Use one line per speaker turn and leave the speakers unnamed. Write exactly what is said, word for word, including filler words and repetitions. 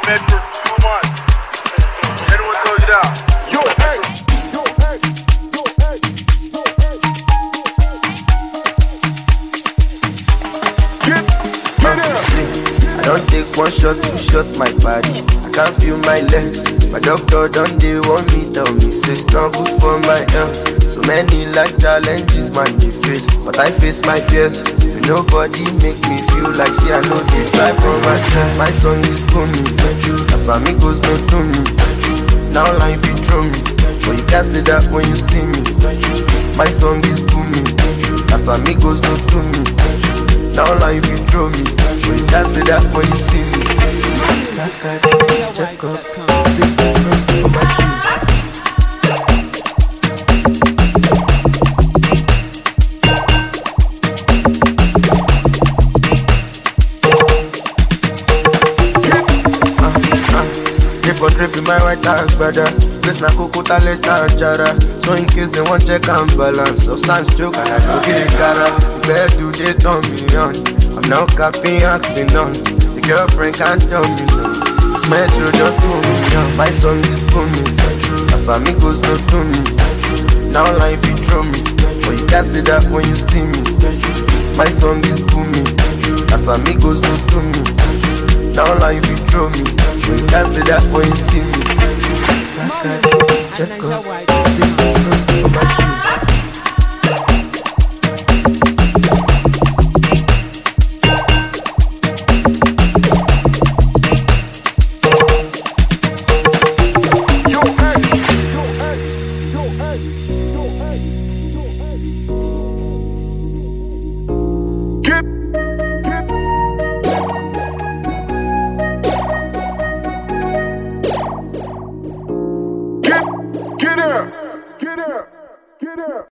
med for two months. Anyone told you that?
Yo, hey, yo, hey, yo, hey, yo, hey. Get, get
I don't take one shot, two shots, my body. I can't feel my legs. My doctor done they want me, tell me say struggle for my health. So many life challenges man they face, but I face my fears. So nobody make me feel like see I know they try for myself. My song is booming, as amigos don't do me. Now life you throw me, but you can't say that when you see me. My song is booming, as amigos don't do me. Now life you throw me, but you can't say that when you see me. Last guy, check up, take this man for my shoes. But dripping my white tags, brother. Place na coco taleta jara. So in case they want check and balance, substance joke I had to get gara. Where do they turn me on? I'm now capping, ask me none. The girlfriend can't tell me no. This metro just pull me down. My song is booming. As amigos don't do me. Now life you throw me, but you can't say that when you see me. My song is booming. As amigos don't do me. Now life you throw me, you can't say that when you see me. Last guy, check up, take this man for my shoes.
Get out! Get out! Get out!